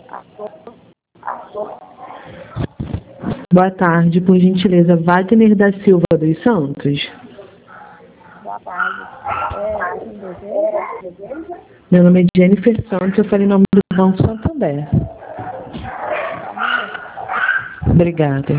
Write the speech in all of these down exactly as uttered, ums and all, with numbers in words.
Boa tarde, por gentileza, Wagner da Silva dos Santos. Boa tarde. É, quem deseja? Meu nome é Jennifer Santos, eu falei em nome do Banco Santander. Obrigada.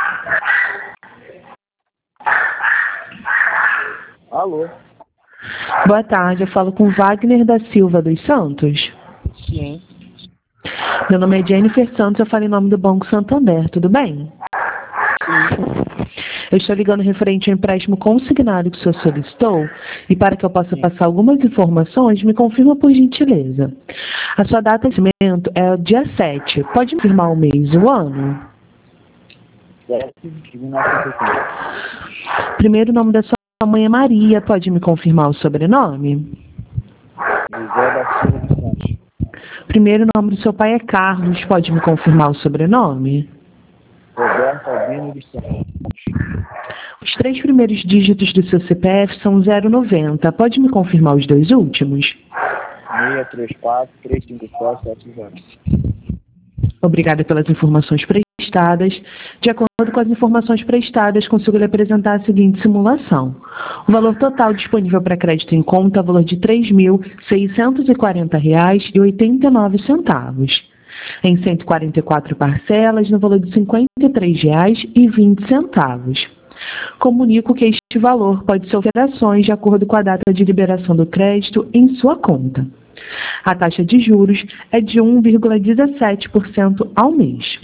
Alô? Boa tarde, eu falo com Wagner da Silva dos Santos. Sim. Meu nome é Jennifer Santos, eu falo em nome do Banco Santander, tudo bem? Sim. Eu estou ligando referente ao empréstimo consignado que o senhor solicitou e para que eu possa Sim. passar algumas informações, me confirma por gentileza. A sua data de nascimento é o dia sete. Pode me confirmar o mês e o ano? sete de mil novecentos e oitenta. Primeiro nome da sua mãe é Maria. Pode me confirmar o sobrenome? José da Silva dos Santos. Primeiro nome do seu pai é Carlos. Pode me confirmar o sobrenome? Roberto Albino dos Santos. Os três primeiros dígitos do seu C P F são zero noventa. Pode me confirmar os dois últimos? seis três quatro, três cinco quatro, sete zero. Obrigada pelas informações prestadas. De acordo com as informações prestadas, consigo lhe apresentar a seguinte simulação. O valor total disponível para crédito em conta é o valor de três mil seiscentos e quarenta reais e oitenta e nove centavos. Em cento e quarenta e quatro parcelas, no valor de cinquenta e três reais e vinte centavos. Comunico que este valor pode ser alterações de acordo com a data de liberação do crédito em sua conta. A taxa de juros é de um vírgula dezessete por cento ao mês.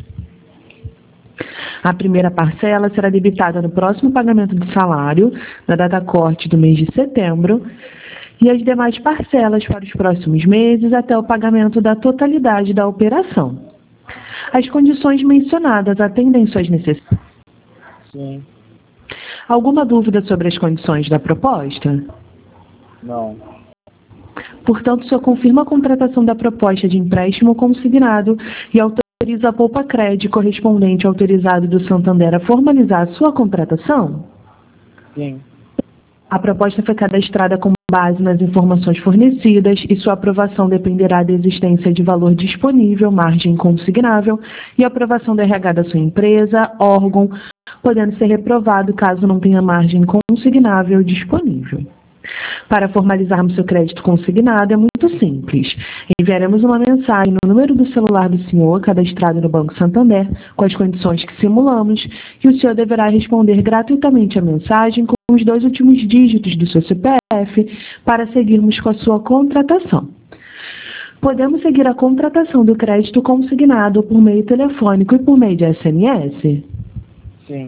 A primeira parcela será debitada no próximo pagamento do salário, na data corte do mês de setembro, e as demais parcelas para os próximos meses até o pagamento da totalidade da operação. As condições mencionadas atendem suas necessidades? Sim. Alguma dúvida sobre as condições da proposta? Não. Portanto, o senhor confirma a contratação da proposta de empréstimo consignado e autoriza a Poupa-Cred correspondente autorizado do Santander a formalizar a sua contratação? Sim. A proposta foi cadastrada com base nas informações fornecidas e sua aprovação dependerá da existência de valor disponível, margem consignável e aprovação do R H da sua empresa, órgão, podendo ser reprovado caso não tenha margem consignável disponível. Para formalizarmos seu crédito consignado é muito simples. Enviaremos uma mensagem no número do celular do senhor, cadastrado no Banco Santander, com as condições que simulamos, e o senhor deverá responder gratuitamente a mensagem com os dois últimos dígitos do seu C P F para seguirmos com a sua contratação. Podemos seguir a contratação do crédito consignado por meio telefônico e por meio de S M S? Sim.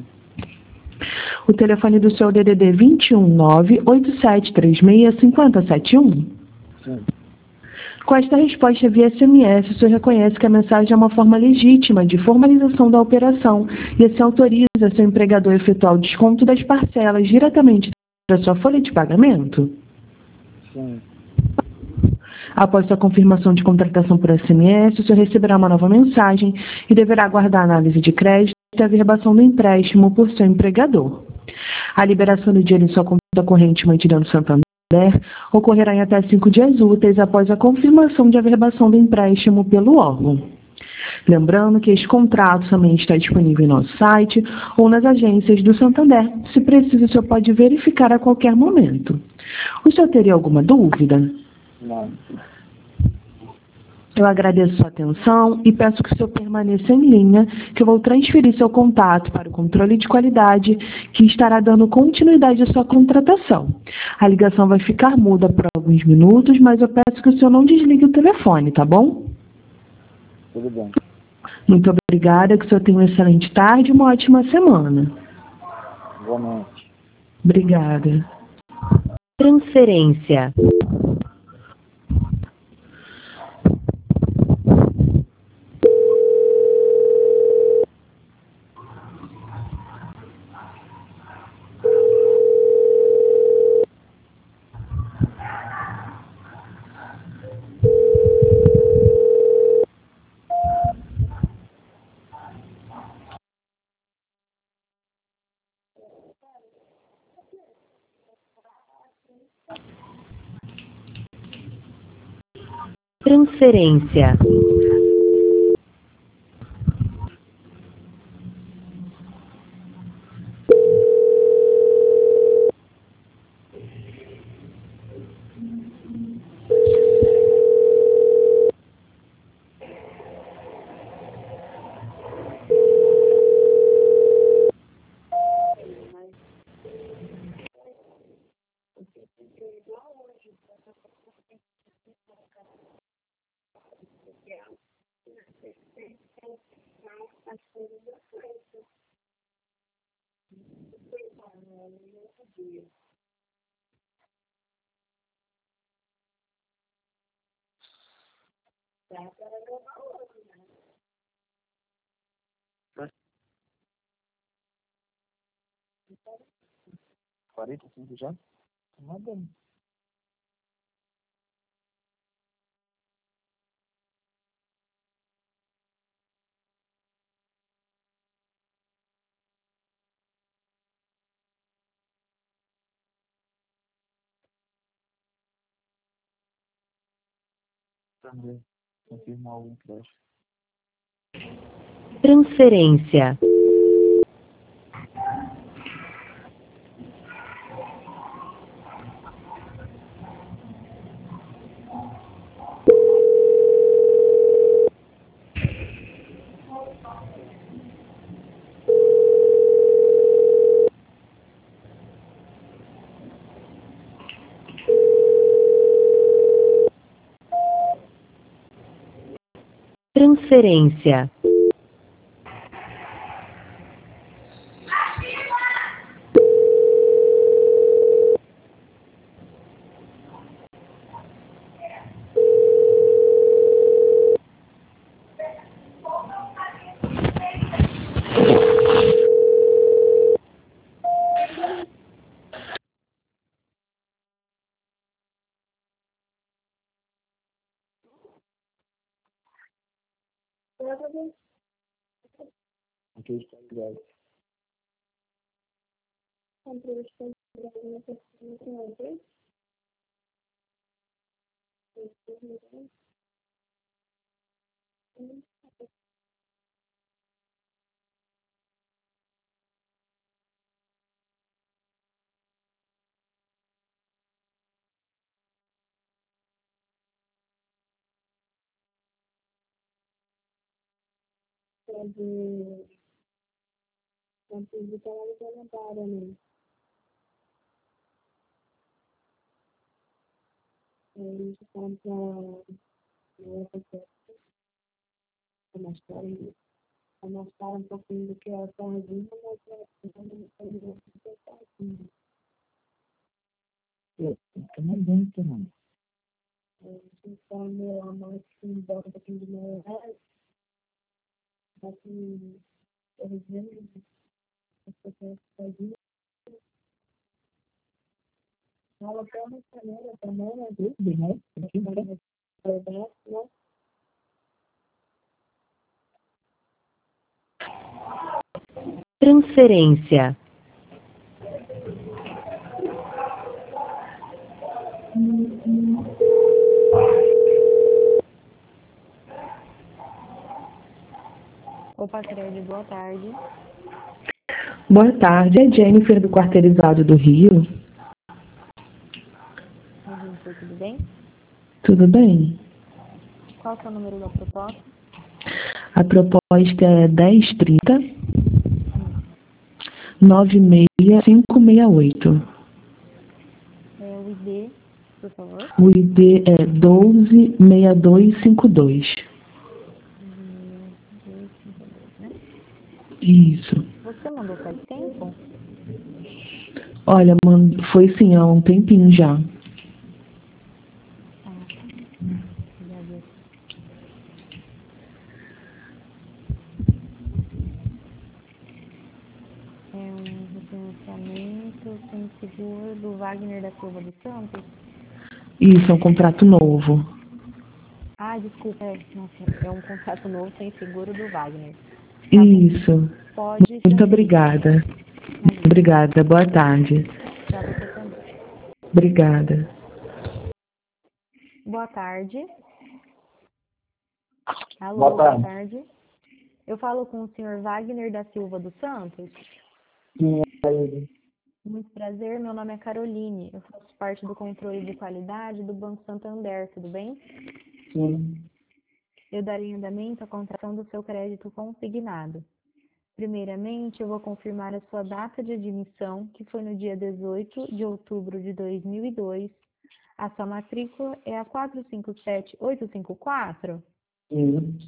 O telefone do seu D D D vinte e um, nove oito sete três seis, cinco zero sete um? Sim. Com esta resposta via S M S, o senhor reconhece que a mensagem é uma forma legítima de formalização da operação e assim autoriza seu empregador a efetuar o desconto das parcelas diretamente da sua folha de pagamento? Sim. Após sua confirmação de contratação por S M S, o senhor receberá uma nova mensagem e deverá aguardar a análise de crédito e a averbação do empréstimo por seu empregador. A liberação do dinheiro em sua conta corrente mantida no Santander ocorrerá em até cinco dias úteis após a confirmação de averbação do empréstimo pelo órgão. Lembrando que este contrato somente está disponível em nosso site ou nas agências do Santander. Se preciso, o senhor pode verificar a qualquer momento. O senhor teria alguma dúvida? Não. Eu agradeço sua atenção e peço que o senhor permaneça em linha, que eu vou transferir seu contato para o controle de qualidade, que estará dando continuidade à sua contratação. A ligação vai ficar muda por alguns minutos, mas eu peço que o senhor não desligue o telefone, tá bom? Tudo bem. Muito obrigada, que o senhor tenha uma excelente tarde e uma ótima semana. Igualmente. Obrigada. Transferência. Transferência. quarenta e cinco já? Nada. Também. Confirmar o flash. Transferência. Transferência. Aqui está ligado. Pode, pode visitar lá no calendário, né? A gente compra essa festa, mais caro, mais caro um pouquinho do que a sardinha, mas é Eu não dentro, não. a gente come a mais que um bota um pouquinho de mel, assim, por exemplo, as pessoas fazem. Ela tem uma panela também, né? Tudo, né? Aqui, né? Né? Transferência. Opa, Cred, boa tarde. Boa tarde, é Jennifer do Quarteirizado do Rio. Oi, Jennifer, tudo bem? Tudo bem? Qual é o seu número da proposta? A proposta é dez trinta, Hum. nove seis cinco seis oito. É o I D, por favor. O I D é um dois seis dois cinco dois. dois cinco dois, né? Isso. Você mandou faz tempo? Olha, mano, foi sim há um tempinho já. Ah, tá. Já vi aqui. É um refinanciamento sem seguro do Wagner da Silva dos Santos? Isso, é um contrato novo. Ah, desculpa, é, nossa, é um contrato novo sem seguro do Wagner. Tá bom. Isso. Pode Muito transferir. obrigada. Imagina, Obrigada. Boa tarde. pra você também. Obrigada. Boa tarde. Alô, Boa boa tarde. tarde. Eu falo com o senhor Wagner da Silva dos Santos. Sim, é ele. Muito prazer, meu nome é Caroline. Eu faço parte do controle de qualidade do Banco Santander, tudo bem? Sim. Eu darei andamento à contratação do seu crédito consignado. Primeiramente, eu vou confirmar a sua data de admissão, que foi no dia dezoito de outubro de dois mil e dois. A sua matrícula é a quatro cinco sete oito cinco quatro? Sim.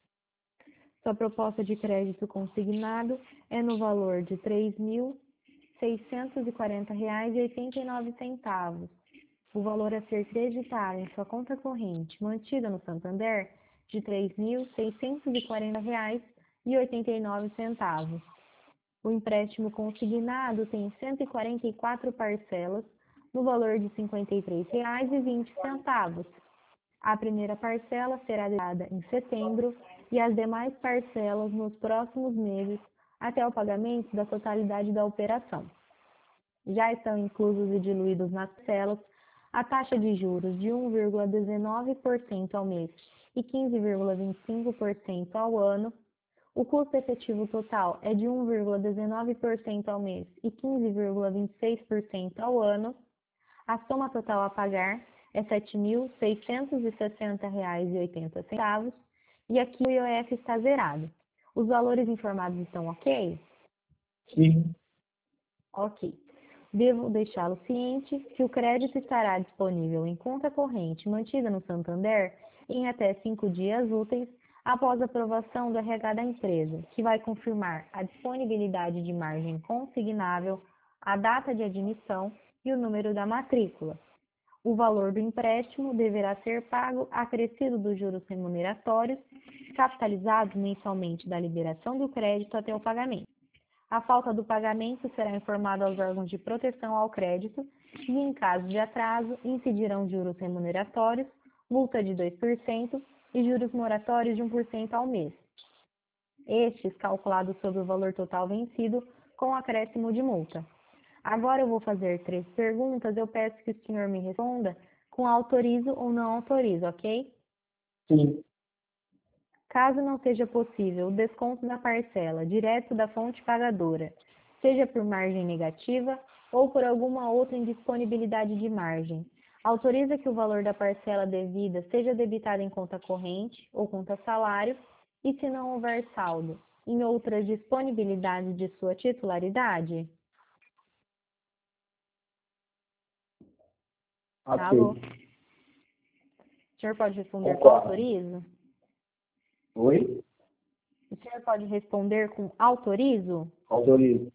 Sua proposta de crédito consignado é no valor de três mil seiscentos e quarenta reais e oitenta e nove centavos. O valor a ser creditado em sua conta corrente, mantida no Santander, de três mil seiscentos e quarenta reais e oitenta e nove centavos. O empréstimo consignado tem cento e quarenta e quatro parcelas, no valor de cinquenta e três reais e vinte centavos. A primeira parcela será dada em setembro e as demais parcelas nos próximos meses, até o pagamento da totalidade da operação. Já estão inclusos e diluídos nas parcelas a taxa de juros de um vírgula dezenove por cento ao mês e quinze vírgula vinte e cinco por cento ao ano. O custo efetivo total é de um vírgula dezenove por cento ao mês e quinze vírgula vinte e seis por cento ao ano. A soma total a pagar é sete mil seiscentos e sessenta reais e oitenta centavos e aqui o I O F está zerado. Os valores informados estão ok? Sim. Ok. Devo deixá-lo ciente que o crédito estará disponível em conta corrente mantida no Santander em até cinco dias úteis após a aprovação do R H da empresa, que vai confirmar a disponibilidade de margem consignável, a data de admissão e o número da matrícula. O valor do empréstimo deverá ser pago acrescido dos juros remuneratórios, capitalizados mensalmente da liberação do crédito até o pagamento. A falta do pagamento será informada aos órgãos de proteção ao crédito e, em caso de atraso, incidirão juros remuneratórios, multa de dois por cento e juros moratórios de um por cento ao mês. Estes calculados sobre o valor total vencido com acréscimo de multa. Agora eu vou fazer três perguntas, eu peço que o senhor me responda com autorizo ou não autorizo, ok? Sim. Caso não seja possível o desconto da parcela direto da fonte pagadora, seja por margem negativa ou por alguma outra indisponibilidade de margem, autoriza que o valor da parcela devida seja debitado em conta corrente ou conta salário e, se não houver saldo, em outras disponibilidades de sua titularidade? Ok. Alô? O senhor pode responder com Concordo. autorizo? Oi? O senhor pode responder com autorizo? Autorizo.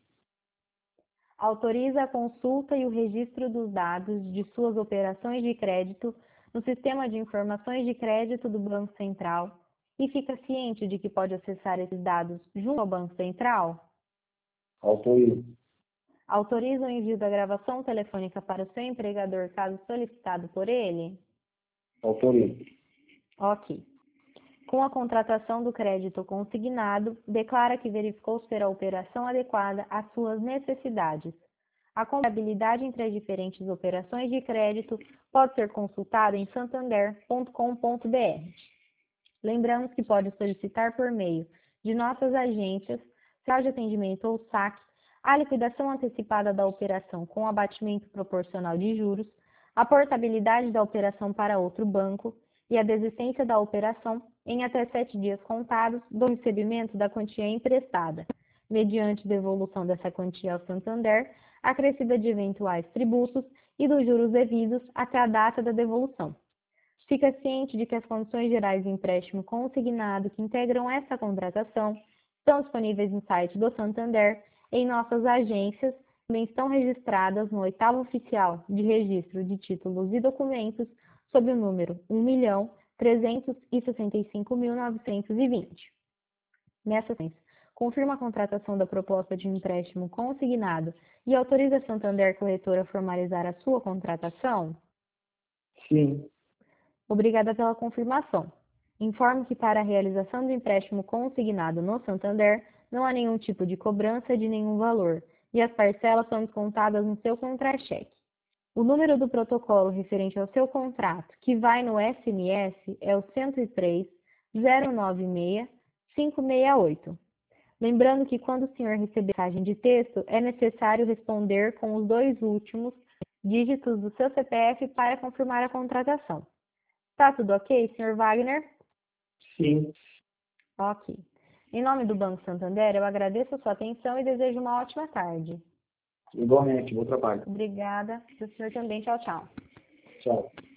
Autoriza a consulta e o registro dos dados de suas operações de crédito no Sistema de Informações de Crédito do Banco Central e fica ciente de que pode acessar esses dados junto ao Banco Central? Autorizo. Autoriza o envio da gravação telefônica para o seu empregador caso solicitado por ele? Autorizo. Ok. Com a contratação do crédito consignado, declara que verificou ser a operação adequada às suas necessidades. A comparabilidade entre as diferentes operações de crédito pode ser consultada em santander ponto com ponto br. Lembramos que pode solicitar por meio de nossas agências, central de atendimento ou saque, a liquidação antecipada da operação com abatimento proporcional de juros, a portabilidade da operação para outro banco e a desistência da operação em até sete dias contados do recebimento da quantia emprestada, mediante devolução dessa quantia ao Santander, acrescida de eventuais tributos e dos juros devidos até a data da devolução. Fica ciente de que as condições gerais de empréstimo consignado que integram essa contratação estão disponíveis no site do Santander, em nossas agências, também estão registradas no oitavo oficial de registro de títulos e documentos sob o número um milhão trezentos e sessenta e cinco mil novecentos e vinte. Nessa sequência, confirma a contratação da proposta de empréstimo consignado e autoriza a Santander Corretora a formalizar a sua contratação? Sim. Obrigada pela confirmação. Informo que para a realização do empréstimo consignado no Santander, não há nenhum tipo de cobrança de nenhum valor, e as parcelas são descontadas no seu contra-cheque. O número do protocolo referente ao seu contrato, que vai no S M S, é o cento e três, zero nove seis, cinco seis oito. Lembrando que quando o senhor receber mensagem de texto, é necessário responder com os dois últimos dígitos do seu C P F para confirmar a contratação. Tá tudo ok, senhor Wagner? Sim. Ok. Em nome do Banco Santander, eu agradeço a sua atenção e desejo uma ótima tarde. Igualmente, bom trabalho. Obrigada. O senhor também. Tchau, tchau. Tchau.